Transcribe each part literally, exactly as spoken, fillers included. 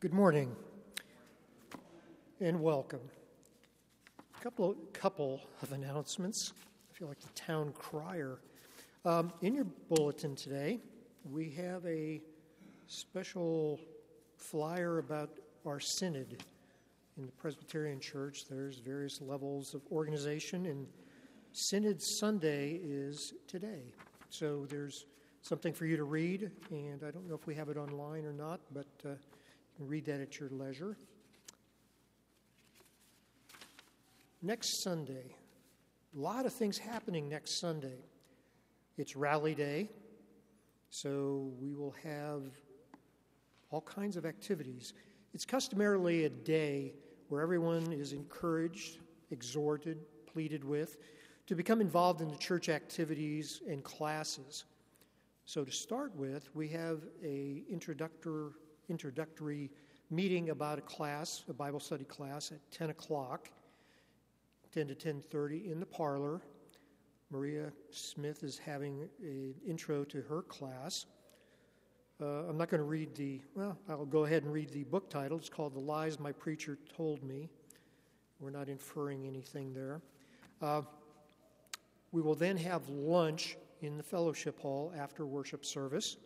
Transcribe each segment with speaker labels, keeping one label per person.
Speaker 1: Good morning and welcome. A couple, couple of announcements. I feel like the town crier. Um, in your bulletin today, we have a special flyer about our synod. In the Presbyterian Church, there's various levels of organization, and Synod Sunday is today. So there's something for you to read, and I don't know if we have it online or not, but uh, you can read that at your leisure. Next Sunday, a lot of things happening next Sunday. It's Rally Day, so we will have all kinds of activities. It's customarily a day where everyone is encouraged, exhorted, pleaded with to become involved in the church activities and classes. So to start with, we have a introductory introductory meeting about a class, a Bible study class at ten o'clock, ten to ten thirty in the parlor. Maria Smith is having an intro to her class. Uh, I'm not going to read the, well, I'll go ahead and read the book title. It's called The Lies My Preacher Told Me. We're not inferring anything there. Uh, we will then have lunch in the fellowship hall after worship service.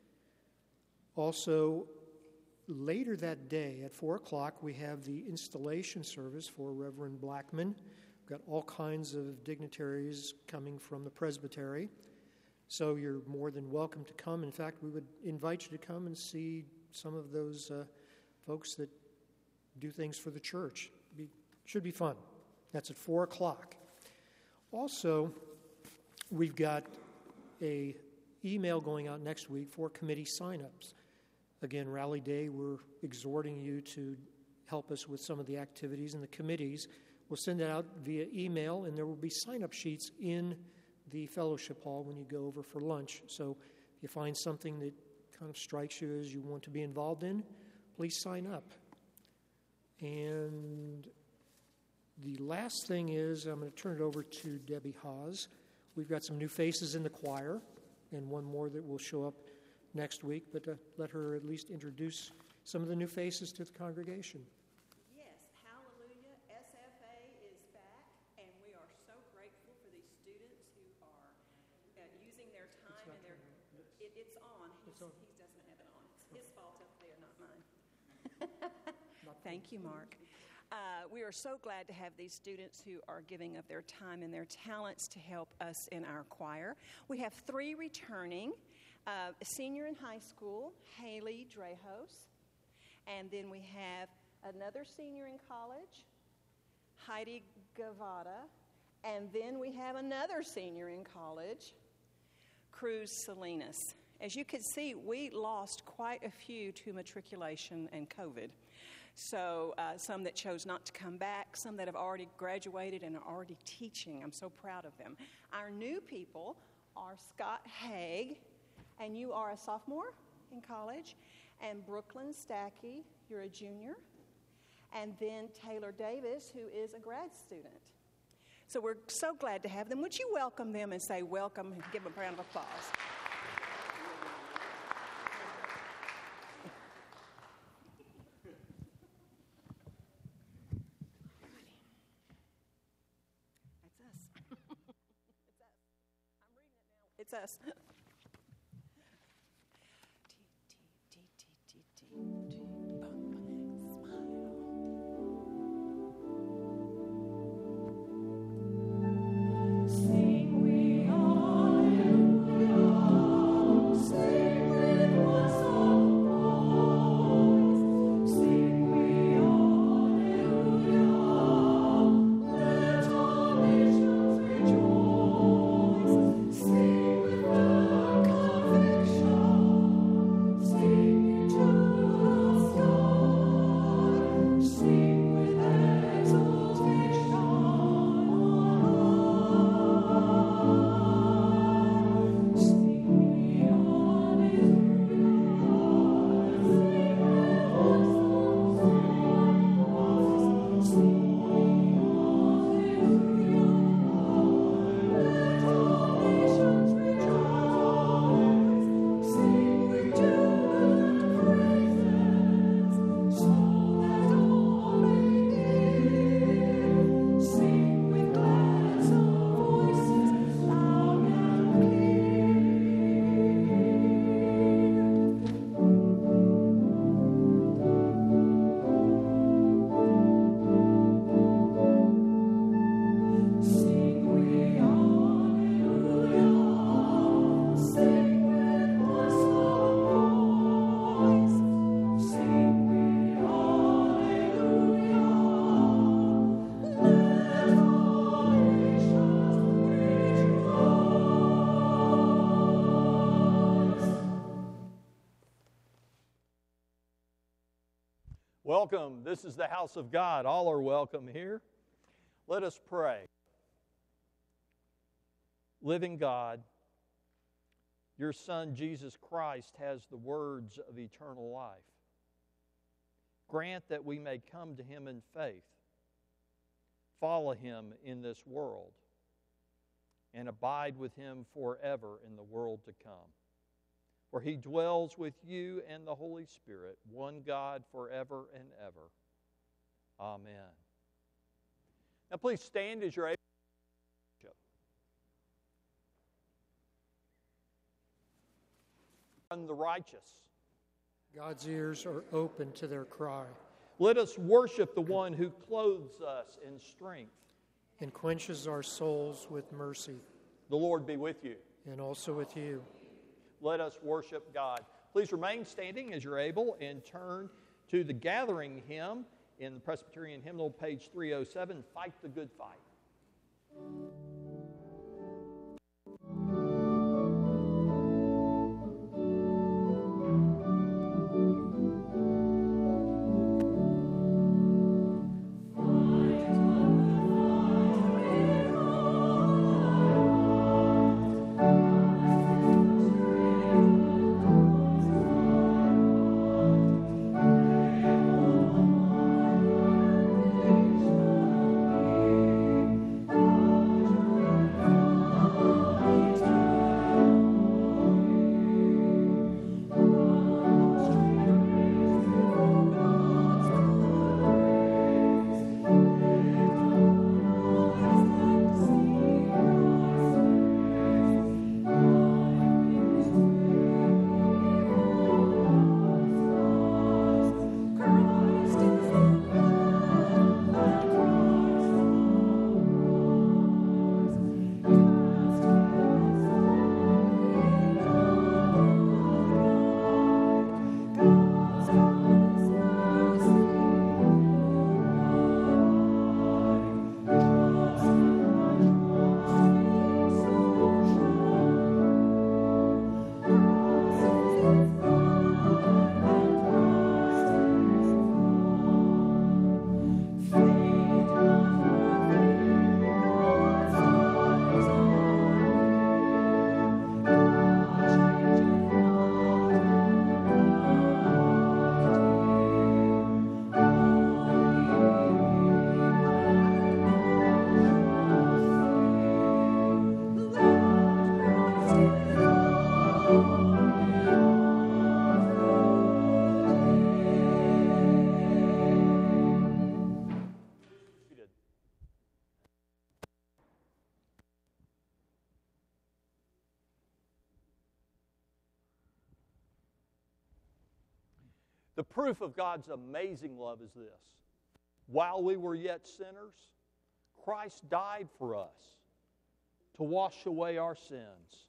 Speaker 1: Also, later that day at four o'clock, we have the installation service for Reverend Blackman. We've got all kinds of dignitaries coming from the presbytery. So you're more than welcome to come. In fact, we would invite you to come and see some of those uh, folks that do things for the church. Be, should be fun. That's at four o'clock. Also, we've got a email going out next week for committee sign-ups. Again, Rally Day, we're exhorting you to help us with some of the activities and the committees. We'll send that out via email, and there will be sign-up sheets in the fellowship hall when you go over for lunch. So if you find something that kind of strikes you as you want to be involved in, please sign up. And the last thing is, I'm going to turn it over to Debbie Haas. We've got some new faces in the choir, and one more that will show up next week, but uh, let her at least introduce some of the new faces to the congregation.
Speaker 2: Yes, hallelujah. S F A is back, and we are so grateful for these students who are uh, using their time and their... It, it's on. He's,
Speaker 1: It's on.
Speaker 2: He doesn't have it on. It's his fault up there, not mine. Not Thank you, Mark. Uh, we are so glad to have these students who are giving of their time and their talents to help us in our choir. We have three returning. Uh, a senior in high school, Haley Drehos. And then we have another senior in college, Heidi Gavada. And then we have another senior in college, Cruz Salinas. As you can see, we lost quite a few to matriculation and COVID. So uh, some that chose not to come back, some that have already graduated and are already teaching. I'm so proud of them. Our new people are Scott Haig, and you are a sophomore in college, and Brooklyn Stackey, you're a junior, and then Taylor Davis, who is a grad student. So we're so glad to have them. Would you welcome them and say welcome and give them a round of applause? That's us. It's us. I'm reading it now. It's us.
Speaker 3: Sing with Welcome. This is the house of God. All are welcome here. Let us pray. Living God, your Son, Jesus Christ, has the words of eternal life. Grant that we may come to Him in faith, follow Him in this world, and abide with Him forever in the world to come. For He dwells with you and the Holy Spirit, one God forever and ever. Amen. Now please stand as you're able. The righteous.
Speaker 1: God's ears are open to their cry.
Speaker 3: Let us worship the one who clothes us in strength
Speaker 1: and quenches our souls with mercy.
Speaker 3: The Lord be with you.
Speaker 1: And also with you.
Speaker 3: Let us worship God. Please remain standing as you're able and turn to the gathering hymn in the Presbyterian hymnal, page three oh seven, Fight the Good Fight. The proof of God's amazing love is this. While we were yet sinners, Christ died for us to wash away our sins.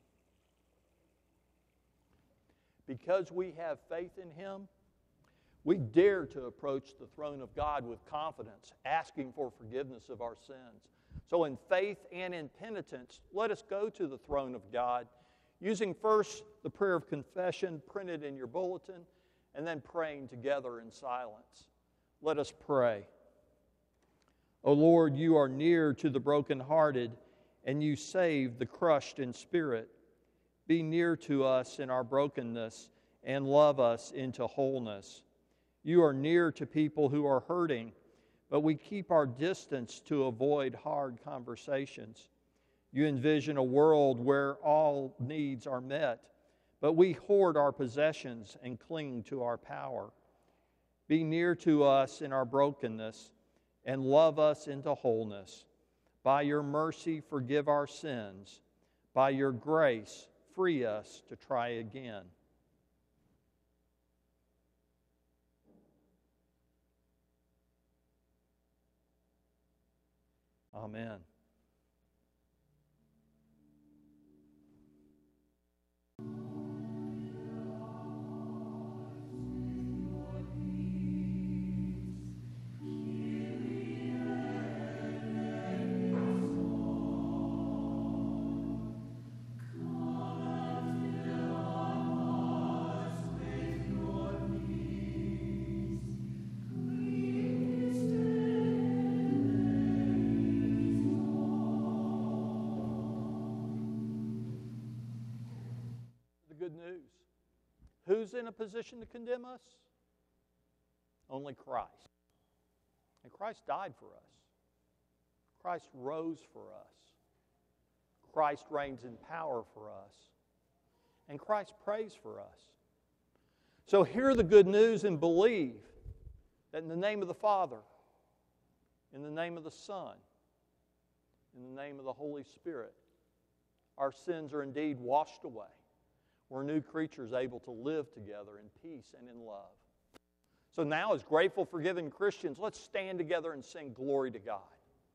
Speaker 3: Because we have faith in Him, we dare to approach the throne of God with confidence, asking for forgiveness of our sins. So in faith and in penitence, let us go to the throne of God, using first the prayer of confession printed in your bulletin, and then praying together in silence. Let us pray. O Lord, you are near to the brokenhearted, and you save the crushed in spirit. Be near to us in our brokenness, and love us into wholeness. You are near to people who are hurting, but we keep our distance to avoid hard conversations. You envision a world where all needs are met, but we hoard our possessions and cling to our power. Be near to us in our brokenness and love us into wholeness. By your mercy, forgive our sins. By your grace, free us to try again. Amen. good news. Who's in a position to condemn us? Only Christ. And Christ died for us. Christ rose for us. Christ reigns in power for us. And Christ prays for us. So hear the good news and believe that in the name of the Father, in the name of the Son, in the name of the Holy Spirit, our sins are indeed washed away. We're new creatures able to live together in peace and in love. So now, as grateful, forgiven Christians, let's stand together and sing glory to God.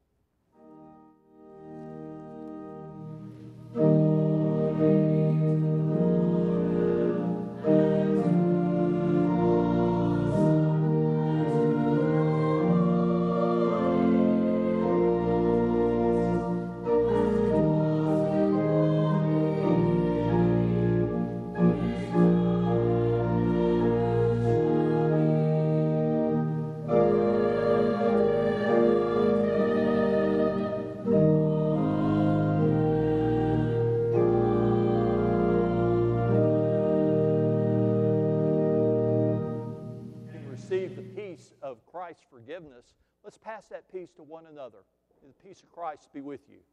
Speaker 3: Of Christ's forgiveness, let's pass that peace to one another. The peace of Christ be with you.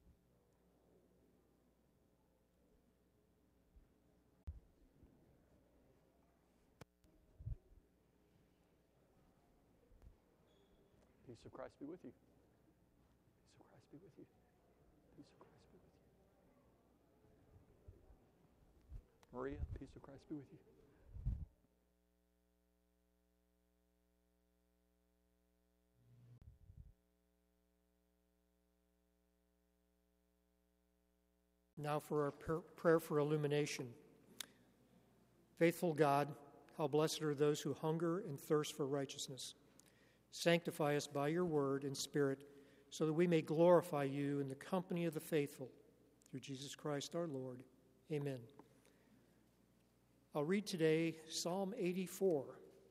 Speaker 3: Peace of Christ be with you. Peace of Christ be with you. Peace of Christ be with you. Maria, peace of Christ be with you.
Speaker 1: Now for our per- prayer for illumination. Faithful God, how blessed are those who hunger and thirst for righteousness. Sanctify us by your word and spirit, so that we may glorify you in the company of the faithful. Through Jesus Christ our Lord. Amen. I'll read today Psalm eighty-four.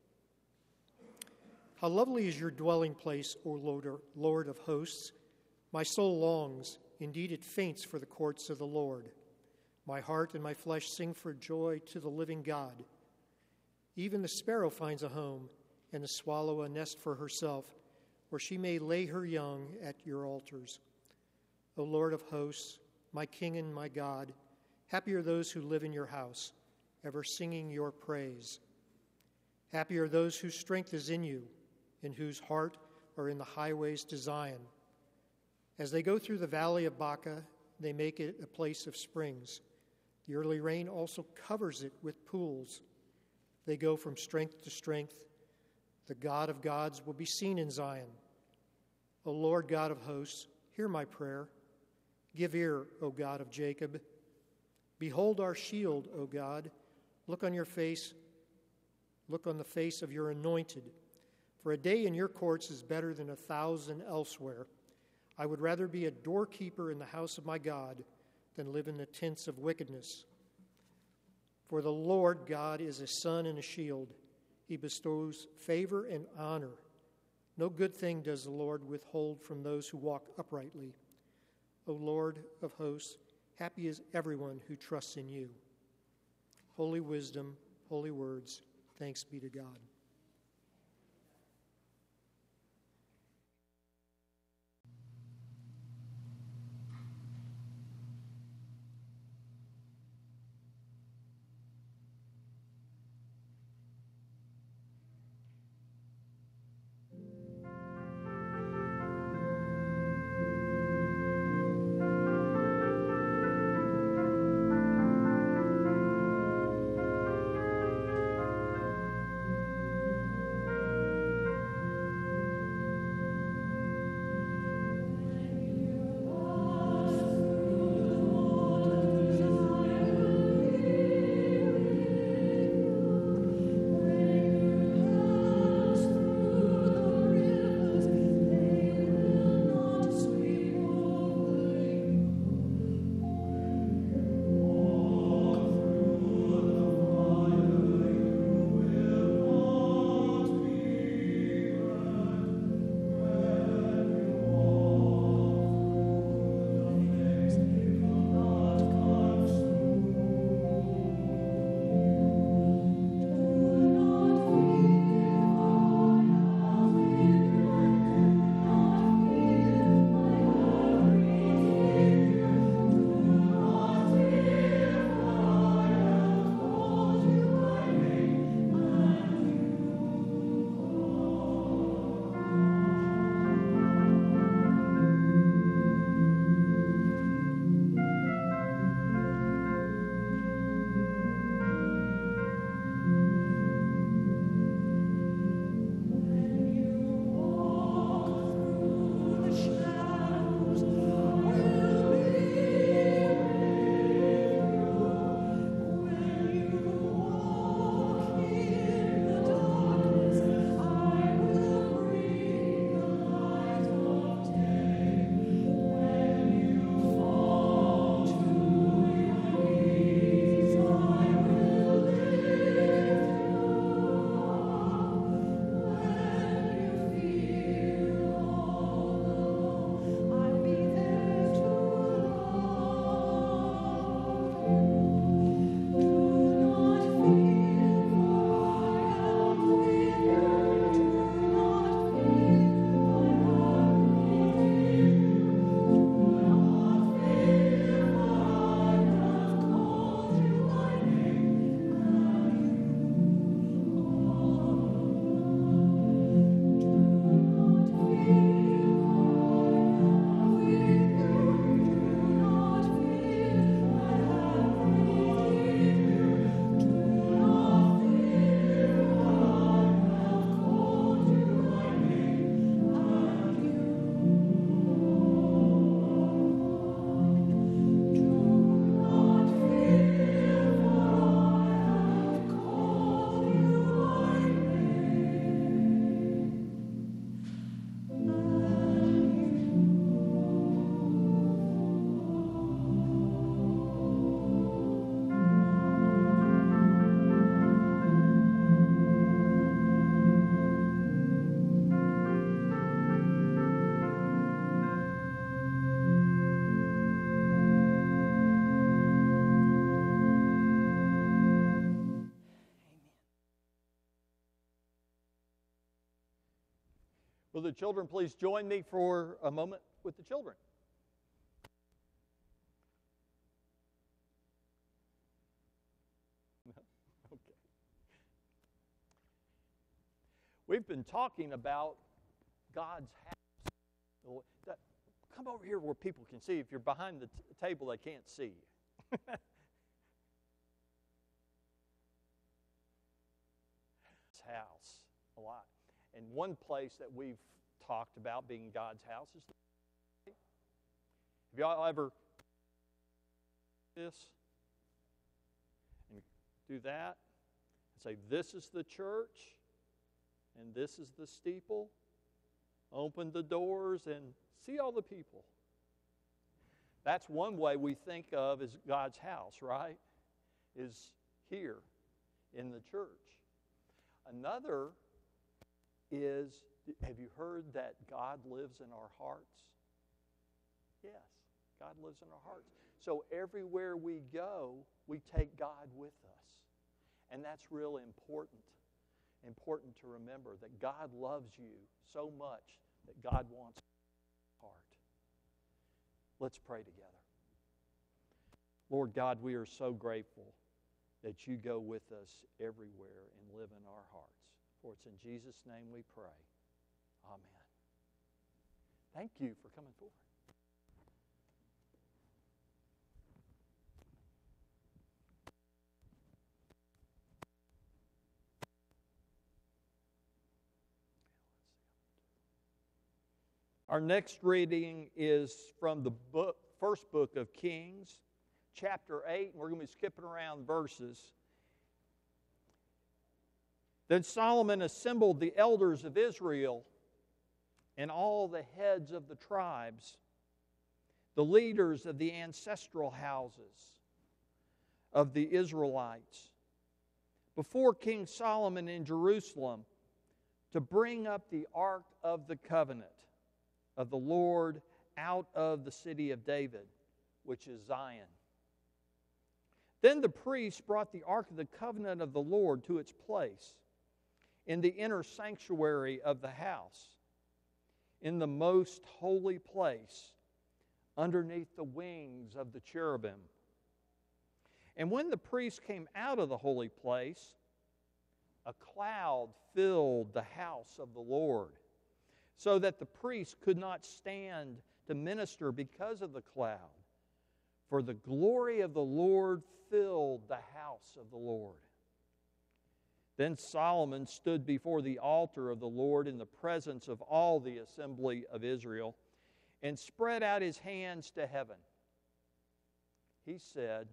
Speaker 1: How lovely is your dwelling place, O Lord of hosts! My soul longs, indeed it faints for the courts of the Lord. My heart and my flesh sing for joy to the living God. Even the sparrow finds a home, and the swallow a nest for herself, where she may lay her young at your altars. O Lord of hosts, my King and my God, happy are those who live in your house, ever singing your praise. Happy are those whose strength is in you, and whose heart are in the highways to Zion. As they go through the valley of Baca, they make it a place of springs. The early rain also covers it with pools. They go from strength to strength. The God of gods will be seen in Zion. O Lord God of hosts, hear my prayer. Give ear, O God of Jacob. Behold our shield, O God. Look on your face. Look on the face of your anointed. For a day in your courts is better than a thousand elsewhere. I would rather be a doorkeeper in the house of my God than live in the tents of wickedness. For the Lord God is a sun and a shield. He bestows favor and honor. No good thing does the Lord withhold from those who walk uprightly. O Lord of hosts, happy is everyone who trusts in you. Holy wisdom, holy words, thanks be to God.
Speaker 3: Will the children please join me for a moment with the children? Okay. We've been talking about God's house. Come over here where people can see. If you're behind the t- table, they can't see you. House a lot. And one place that we've talked about being God's house is the Have y'all ever this and do that and say, this is the church and this is the steeple? Open the doors and see all the people. That's one way we think of as God's house, right? Is here in the church. Another is, have you heard that God lives in our hearts? Yes, God lives in our hearts. So everywhere we go, we take God with us. And that's really important. Important to remember that God loves you so much that God wants your heart. Let's pray together. Lord God, we are so grateful that you go with us everywhere and live in our hearts. For it's in Jesus' name we pray. Amen. Thank you for coming forward. Our next reading is from the book, first book of Kings, chapter eight, and we're going to be skipping around verses. Then Solomon assembled the elders of Israel and all the heads of the tribes, the leaders of the ancestral houses of the Israelites, before King Solomon in Jerusalem to bring up the ark of the covenant of the Lord out of the city of David, which is Zion. Then the priests brought the ark of the covenant of the Lord to its place in the inner sanctuary of the house, in the most holy place, underneath the wings of the cherubim. And when the priests came out of the holy place, a cloud filled the house of the Lord, so that the priests could not stand to minister because of the cloud. For the glory of the Lord filled the house of the Lord. Then Solomon stood before the altar of the Lord in the presence of all the assembly of Israel and spread out his hands to heaven. He said,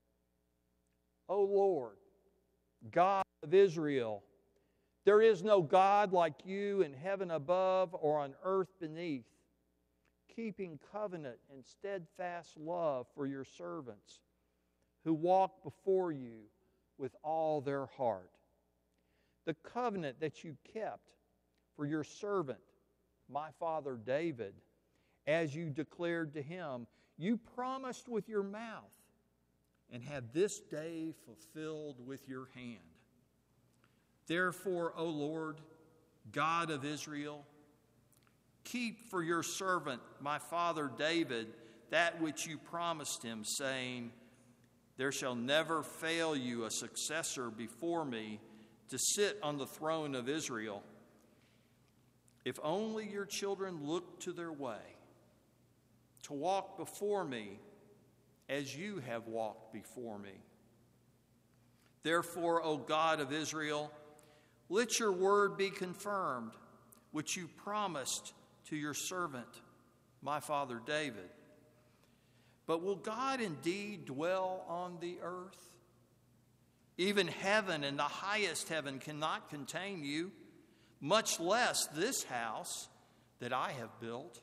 Speaker 3: O Lord, God of Israel, there is no God like you in heaven above or on earth beneath, keeping covenant and steadfast love for your servants who walk before you with all their heart. The covenant that you kept for your servant, my father David, as you declared to him, you promised with your mouth and have this day fulfilled with your hand. Therefore, O Lord, God of Israel, keep for your servant, my father David, that which you promised him, saying, there shall never fail you a successor before me to sit on the throne of Israel, if only your children look to their way, to walk before me as you have walked before me. Therefore, O God of Israel, let your word be confirmed, which you promised to your servant, my father David. But will God indeed dwell on the earth? Even heaven and the highest heaven cannot contain you, much less this house that I have built.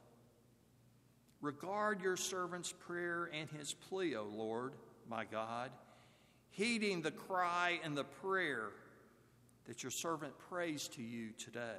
Speaker 3: Regard your servant's prayer and his plea, O Lord, my God, heeding the cry and the prayer that your servant prays to you today,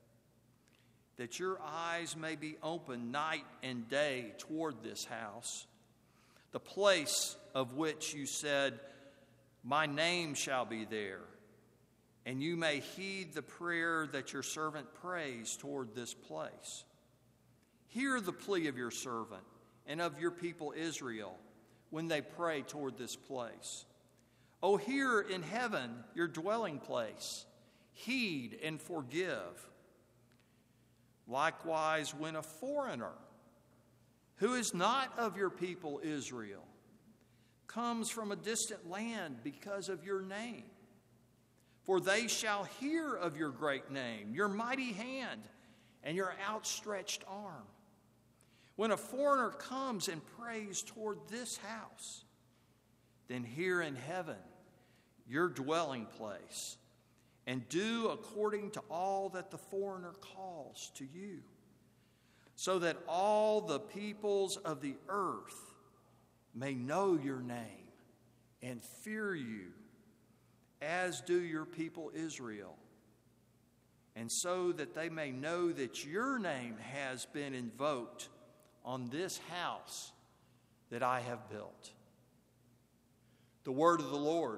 Speaker 3: that your eyes may be open night and day toward this house, the place of which you said, my name shall be there,
Speaker 4: and you may heed the prayer that your servant prays toward this place. Hear the plea of your servant and of your people Israel when they pray toward this place. O hear in heaven your dwelling place. Heed and forgive. Likewise, when a foreigner who is not of your people Israel comes from a distant land because of your name, for they shall hear of your great name, your mighty hand, and your outstretched arm. When a foreigner comes and prays toward this house, then hear in heaven your dwelling place, and do according to all that the foreigner calls to you, so that all the peoples of the earth may know your name and fear you, as do your people Israel, and so that they may know that your name has been invoked on this house that I have built. The word of the Lord.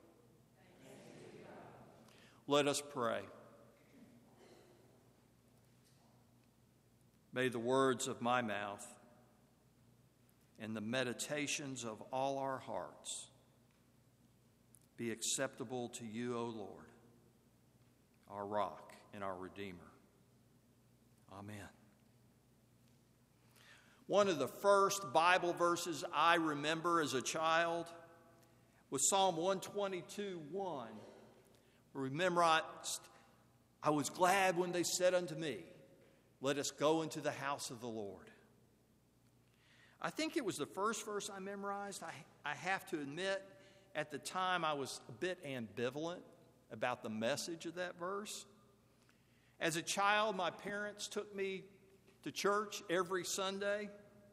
Speaker 4: Let us pray. May the words of my mouth and the meditations of all our hearts be acceptable to you, O Lord, our rock and our Redeemer. Amen. One of the first Bible verses I remember as a child was Psalm one twenty-two, one. We memorized, I was glad when they said unto me, let us go into the house of the Lord. I think it was the first verse I memorized. I, I have to admit, at the time I was a bit ambivalent about the message of that verse. As a child, my parents took me to church every Sunday.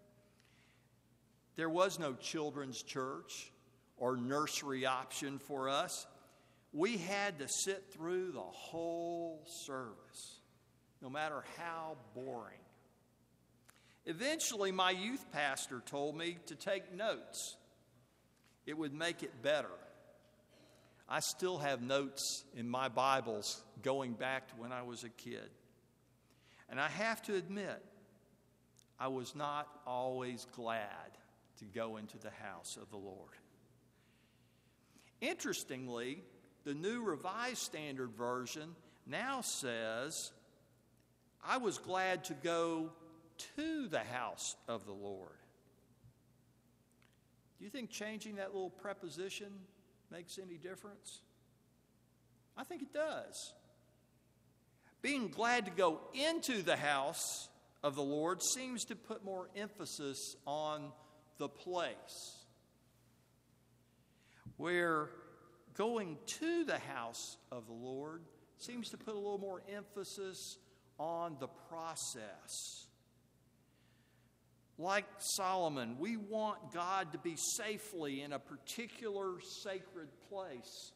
Speaker 4: There was no children's church or nursery option for us. We had to sit through the whole service, no matter how boring. Eventually, my youth pastor told me to take notes. It would make it better. I still have notes in my Bibles going back to when I was a kid. And I have to admit, I was not always glad to go into the house of the Lord. Interestingly, the New Revised Standard Version now says, I was glad to go to the house of the Lord. Do you think changing that little preposition makes any difference? I think it does. Being glad to go into the house of the Lord seems to put more emphasis on the place, where going to the house of the Lord seems to put a little more emphasis on the process. Like Solomon, we want God to be safely in a particular sacred place.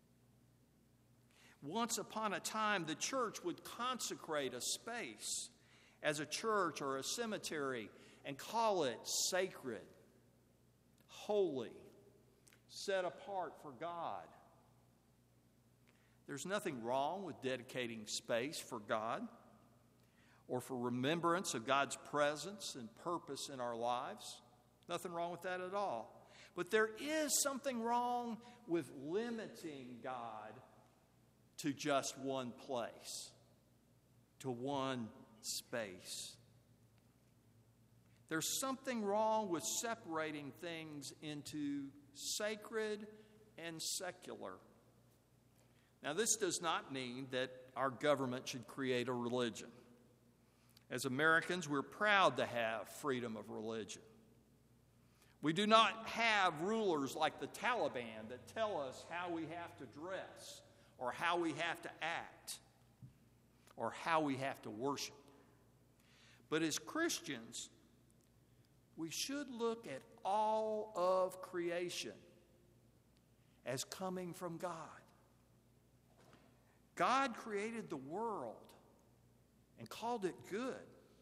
Speaker 4: Once upon a time, the church would consecrate a space as a church or a cemetery and call it sacred, holy, set apart for God. There's nothing wrong with dedicating space for God or for remembrance of God's presence and purpose in our lives. Nothing wrong with that at all. But there is something wrong with limiting God to just one place, to one space. There's something wrong with separating things into sacred and secular. Now, this does not mean that our government should create a religion. As Americans, we're proud to have freedom of religion. We do not have rulers like the Taliban that tell us how we have to dress or how we have to act or how we have to worship. But as Christians, we should look at all of creation as coming from God. God created the world and called it good.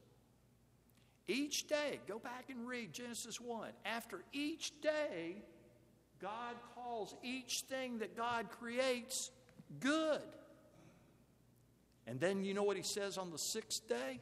Speaker 4: Each day, go back and read Genesis one. After each day, God calls each thing that God creates good. And then you know what he says on the sixth day?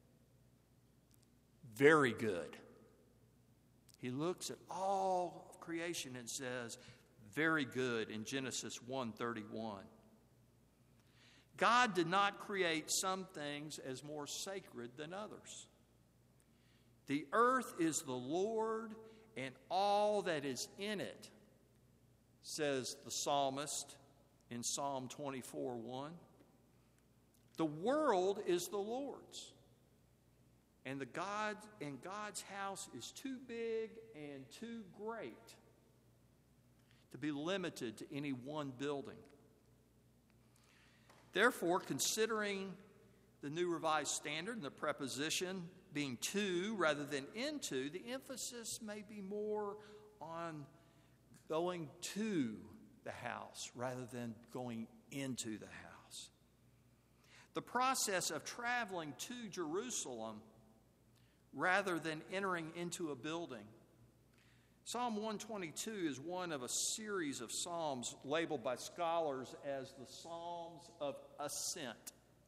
Speaker 4: Very good. He looks at all of creation and says, very good in Genesis one thirty-one. God did not create some things as more sacred than others. The earth is the Lord and all that is in it, says the psalmist in Psalm twenty-four one. The world is the Lord's, and the God and God's house is too big and too great to be limited to any one building. Therefore, considering the New Revised Standard and the preposition being to rather than into, the emphasis may be more on going to the house rather than going into the house. The process of traveling to Jerusalem rather than entering into a building. Psalm one twenty-two is one of a series of psalms labeled by scholars as the Psalms of Ascent,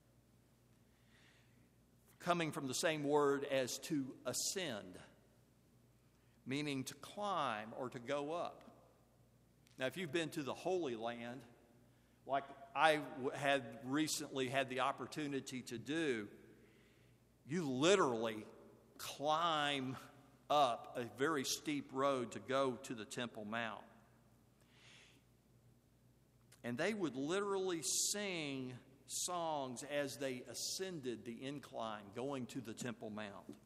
Speaker 4: coming from the same word as to ascend, meaning to climb or to go up. Now, if you've been to the Holy Land, like I had recently had the opportunity to do, you literally climb up a very steep road to go to the Temple Mount. And they would literally sing songs as they ascended the incline going to the Temple Mount.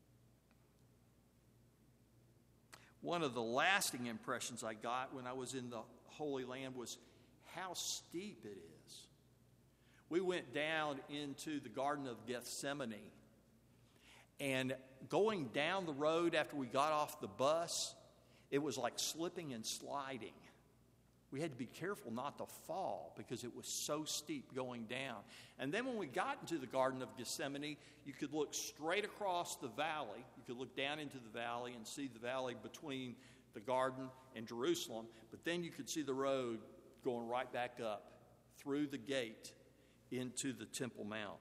Speaker 4: One of the lasting impressions I got when I was in the Holy Land was how steep it is. We went down into the Garden of Gethsemane, and going down the road after we got off the bus, it was like slipping and sliding. We had to be careful not to fall because it was so steep going down. And then when we got into the Garden of Gethsemane, you could look straight across the valley. You could look down into the valley and see the valley between the garden and Jerusalem. But then you could see the road going right back up through the gate into the Temple Mount.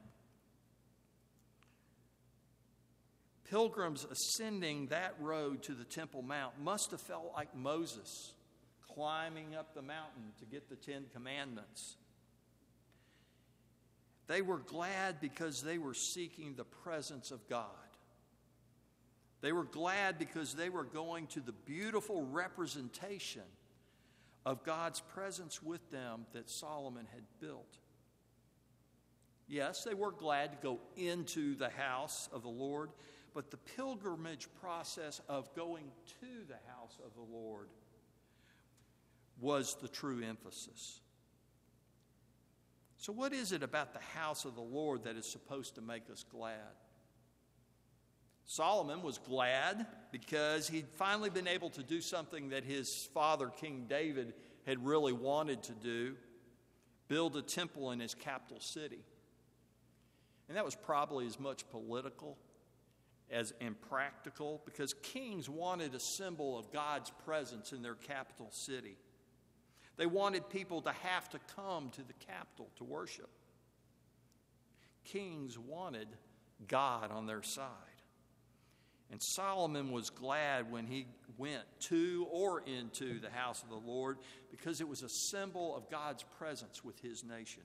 Speaker 4: Pilgrims ascending that road to the Temple Mount must have felt like Moses climbing up the mountain to get the Ten Commandments. They were glad because they were seeking the presence of God. They were glad because they were going to the beautiful representation of God's presence with them that Solomon had built. Yes, they were glad to go into the house of the Lord, but the pilgrimage process of going to the house of the Lord was the true emphasis. So what is it about the house of the Lord that is supposed to make us glad? Solomon was glad because he'd finally been able to do something that his father, King David, had really wanted to do, build a temple in his capital city. And that was probably as much political as impractical, because kings wanted a symbol of God's presence in their capital city. They wanted people to have to come to the capital to worship. Kings wanted God on their side. And Solomon was glad when he went to or into the house of the Lord, because it was a symbol of God's presence with his nation.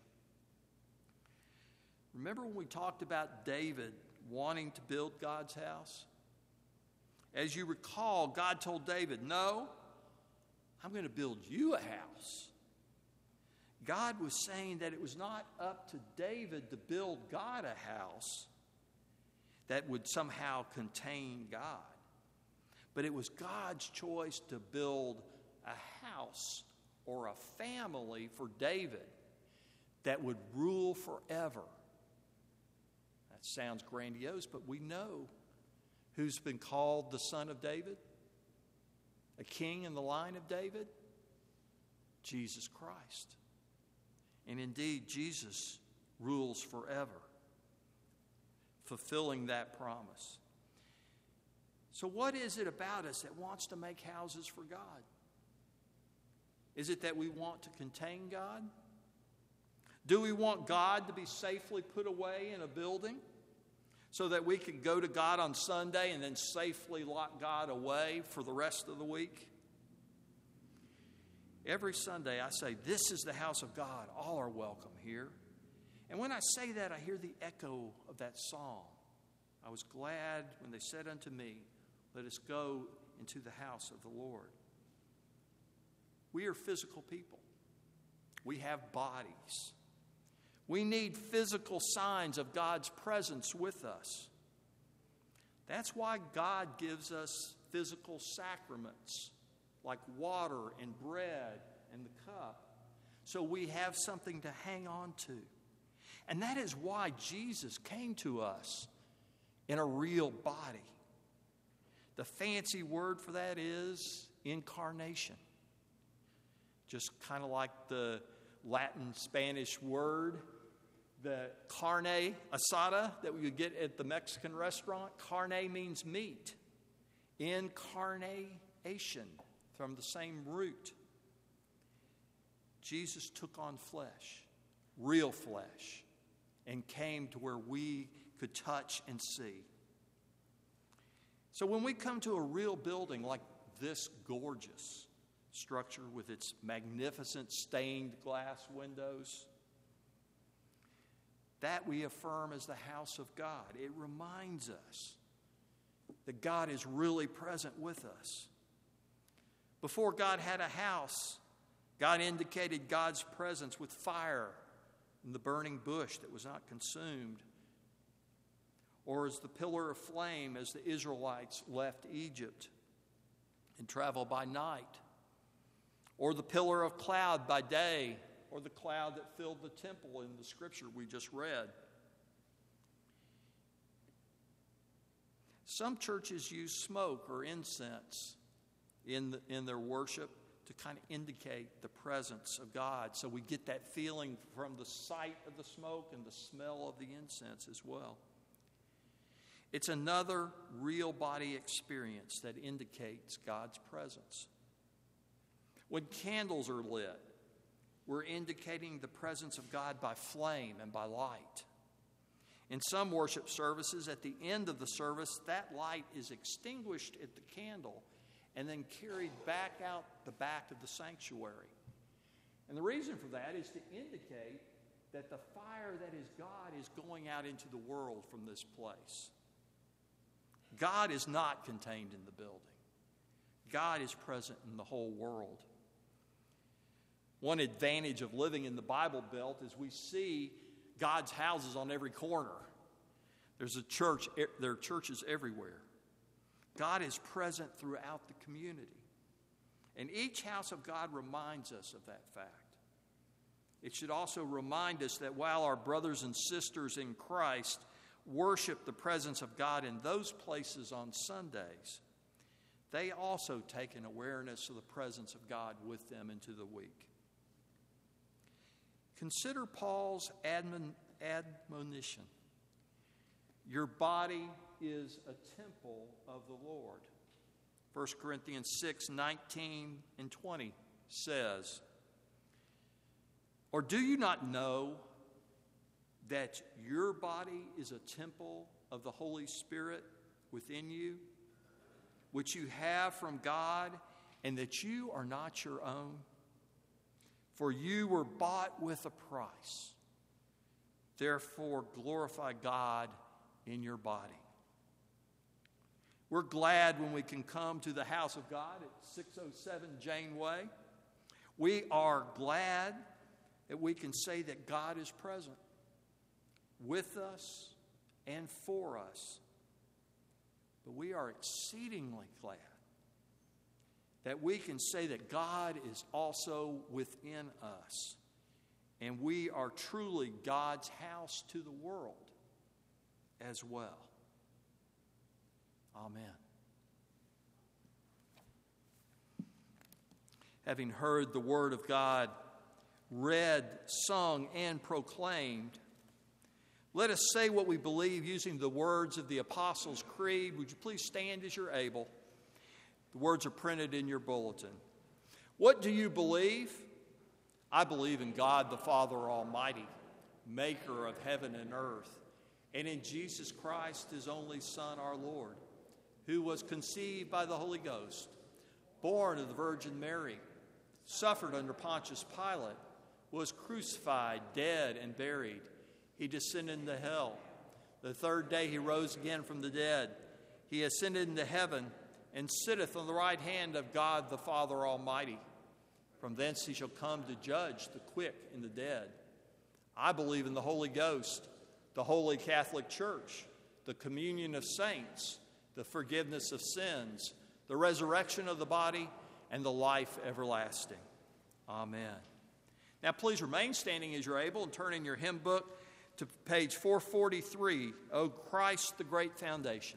Speaker 4: Remember when we talked about David wanting to build God's house? As you recall, God told David, "No, I'm going to build you a house." God was saying that it was not up to David to build God a house that would somehow contain God, but it was God's choice to build a house or a family for David that would rule forever. That sounds grandiose, but we know who's been called the son of David, a king in the line of David? Jesus Christ. And indeed, Jesus rules forever, fulfilling that promise. So what is it about us that wants to make houses for God? Is it that we want to contain God? Do we want God to be safely put away in a building so that we can go to God on Sunday and then safely lock God away for the rest of the week? Every Sunday I say, this is the house of God. All are welcome here. And when I say that, I hear the echo of that song. I was glad when they said unto me, let us go into the house of the Lord. We are physical people. We have bodies. We need physical signs of God's presence with us. That's why God gives us physical sacraments like water and bread and the cup, so we have something to hang on to. And that is why Jesus came to us in a real body. The fancy word for that is incarnation. Just kind of like the Latin Spanish word, the carne asada that we would get at the Mexican restaurant. Carne means meat. Incarnation, from the same root. Jesus took on flesh, real flesh, and came to where we could touch and see. So when we come to a real building like this gorgeous structure with its magnificent stained glass windows, that we affirm as the house of God. It reminds us that God is really present with us. Before God had a house, God indicated God's presence with fire in the burning bush that was not consumed, or as the pillar of flame as the Israelites left Egypt and traveled by night, or the pillar of cloud by day, or the cloud that filled the temple in the scripture we just read. Some churches use smoke or incense in, the, in their worship to kind of indicate the presence of God. So we get that feeling from the sight of the smoke and the smell of the incense as well. It's another real body experience that indicates God's presence. When candles are lit, we're indicating the presence of God by flame and by light. In some worship services, at the end of the service, that light is extinguished at the candle and then carried back out the back of the sanctuary. And the reason for that is to indicate that the fire that is God is going out into the world from this place. God is not contained in the building. God is present in the whole world. One advantage of living in the Bible Belt is we see God's houses on every corner. There's a church, there are churches everywhere. God is present throughout the community. And each house of God reminds us of that fact. It should also remind us that while our brothers and sisters in Christ worship the presence of God in those places on Sundays, they also take an awareness of the presence of God with them into the week. Consider Paul's admon, admonition. Your body is a temple of the Lord. First Corinthians six, nineteen and twenty says, or do you not know that your body is a temple of the Holy Spirit within you, which you have from God, and that you are not your own? For you were bought with a price. Therefore, glorify God in your body. We're glad when we can come to the house of God at six oh seven Jane Way. We are glad that we can say that God is present with us and for us. But we are exceedingly glad that we can say that God is also within us, and we are truly God's house to the world as well. Amen. Having heard the word of God read, sung, and proclaimed, let us say what we believe using the words of the Apostles' Creed. Would you please stand as you're able? The words are printed in your bulletin. What do you believe? I believe in God the Father Almighty, maker of heaven and earth, and in Jesus Christ, his only Son, our Lord, who was conceived by the Holy Ghost, born of the Virgin Mary, suffered under Pontius Pilate, was crucified, dead, and buried. He descended into hell. The third day he rose again from the dead. He ascended into heaven and sitteth on the right hand of God the Father Almighty. From thence he shall come to judge the quick and the dead. I believe in the Holy Ghost, the Holy Catholic Church, the communion of saints, the forgiveness of sins, the resurrection of the body, and the life everlasting. Amen. Now please remain standing as you're able and turn in your hymn book to page four forty-three, O Christ, the Great Foundation.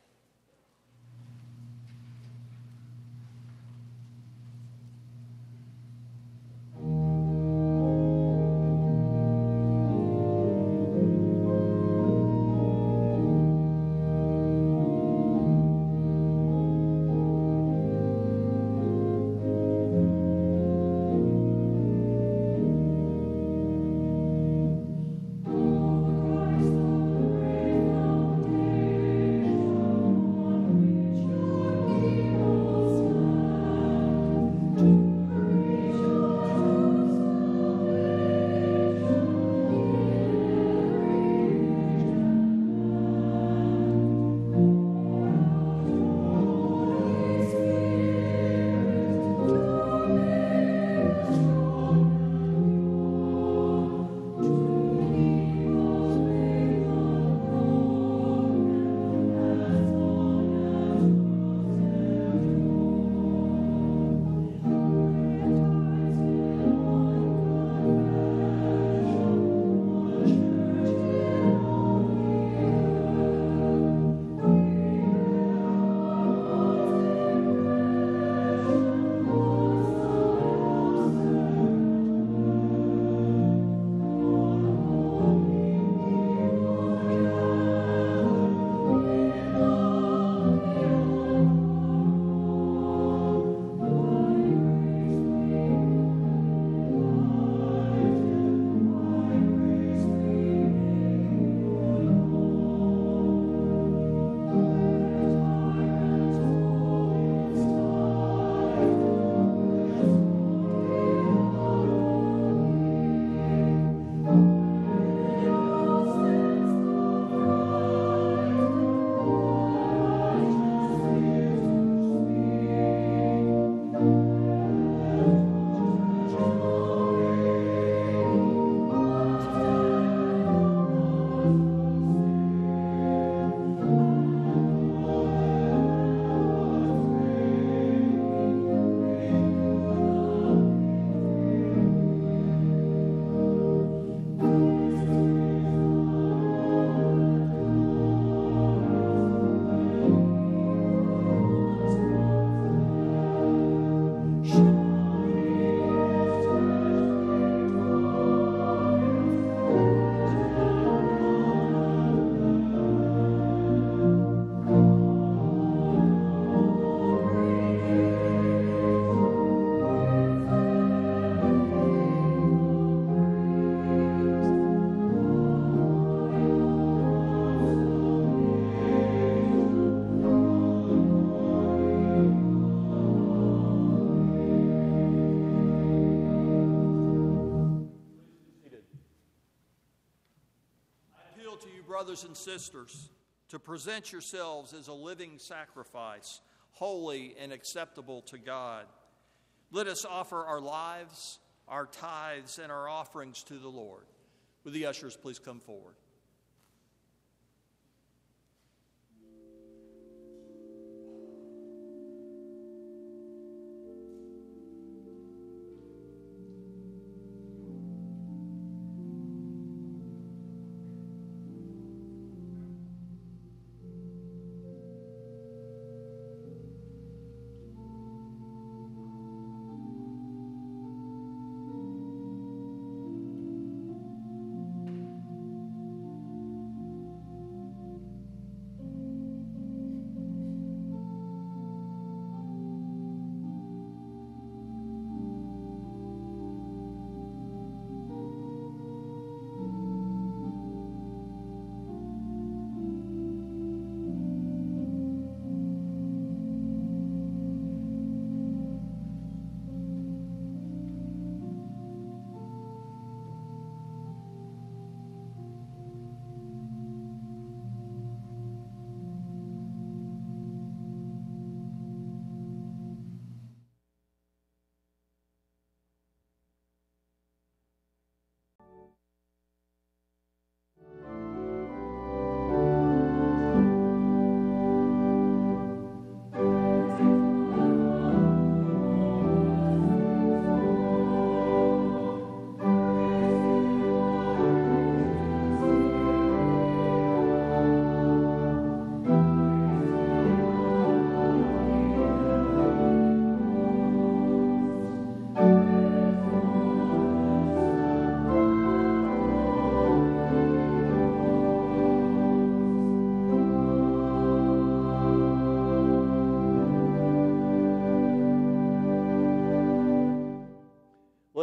Speaker 4: Brothers and sisters, to present yourselves as a living sacrifice, holy and acceptable to God. Let us offer our lives, our tithes, and our offerings to the Lord. Will the ushers please come forward?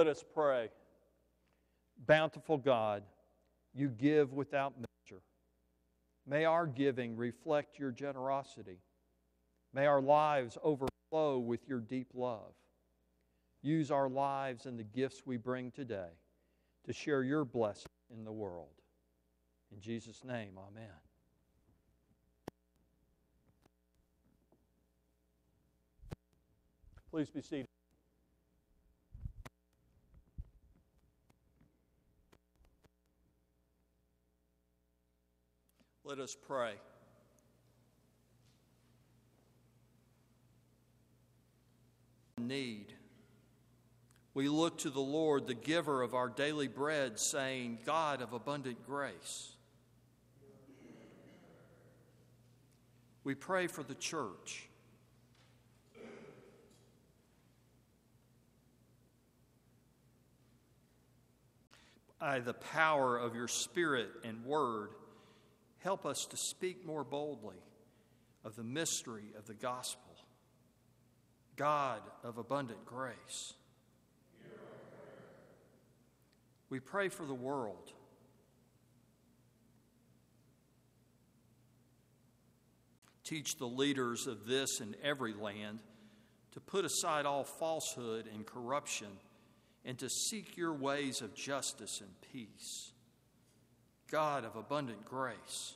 Speaker 3: Let us pray. Bountiful God, you give without measure. May our giving reflect your generosity. May our lives overflow with your deep love. Use our lives and the gifts we bring today to share your blessing in the world. In Jesus' name, amen. Please be seated.
Speaker 4: Let us pray. Need. We look to the Lord, the giver of our daily bread, saying, God of abundant grace. We pray for the church. By the power of your Spirit and Word, help us to speak more boldly of the mystery of the gospel. God of abundant grace. We pray for the world. Teach the leaders of this and every land to put aside all falsehood and corruption and to seek your ways of justice and peace. God of abundant grace.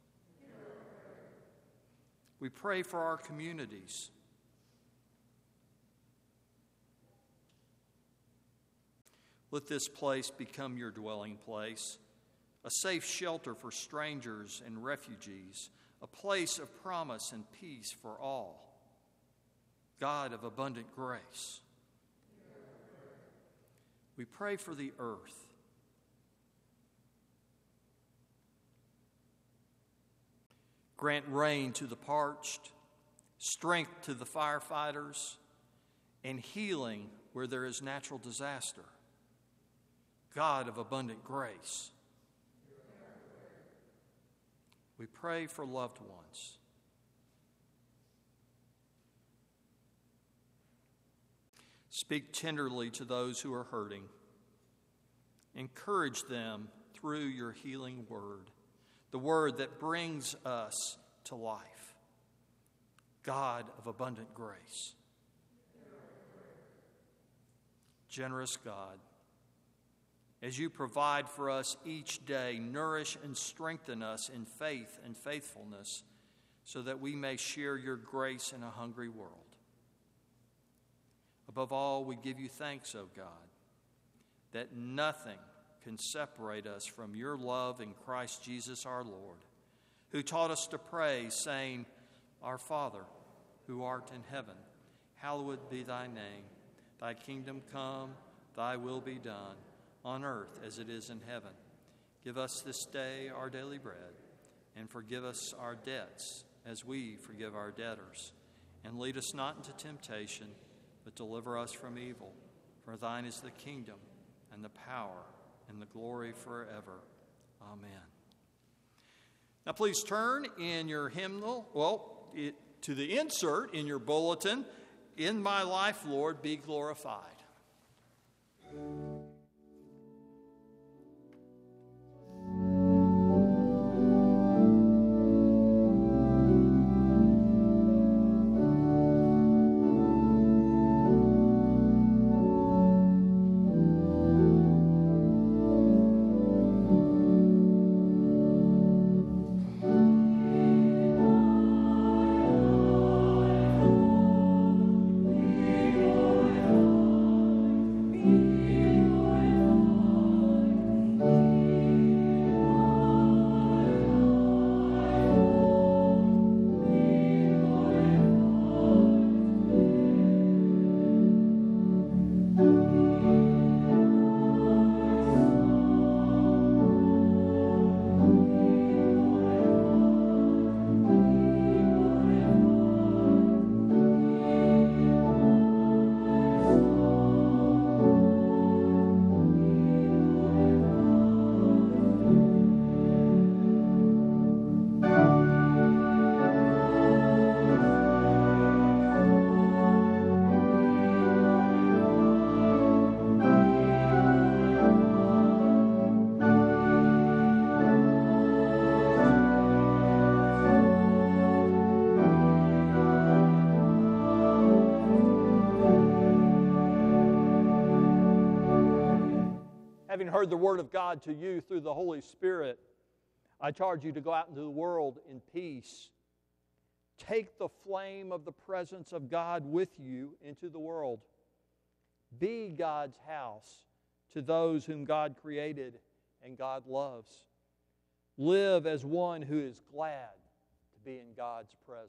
Speaker 4: We pray for our communities. Let this place become your dwelling place, a safe shelter for strangers and refugees, a place of promise and peace for all. God of abundant grace. We pray for the earth. Grant rain to the parched, strength to the firefighters, and healing where there is natural disaster. God of abundant grace. We pray for loved ones. Speak tenderly to those who are hurting. Encourage them through your healing word, the word that brings us to life. God of abundant grace. Generous God, as you provide for us each day, nourish and strengthen us in faith and faithfulness so that we may share your grace in a hungry world. Above all, we give you thanks, O God, that nothing can separate us from your love in Christ Jesus our Lord, who taught us to pray, saying, Our Father, who art in heaven, hallowed be thy name. Thy kingdom come, thy will be done, on earth as it is in heaven. Give us this day our daily bread, and forgive us our debts as we forgive our debtors. And lead us not into temptation, but deliver us from evil. For thine is the kingdom, and the power, and the glory forever. Amen. Now please turn in your hymnal, well, it, to the insert in your bulletin, In My Life, Lord, Be Glorified.
Speaker 5: Be
Speaker 3: Having heard the Word of God to you through the Holy Spirit, I charge you to go out into the world in peace. Take the flame of the presence of God with you into the world. Be God's house to those whom God created and God loves. Live as one who is glad to be in God's presence.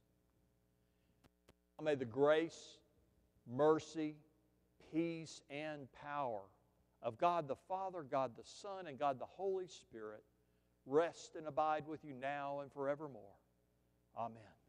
Speaker 3: May the grace, mercy, peace, and power of God the Father, God the Son, and God the Holy Spirit rest and abide with you now and forevermore. Amen.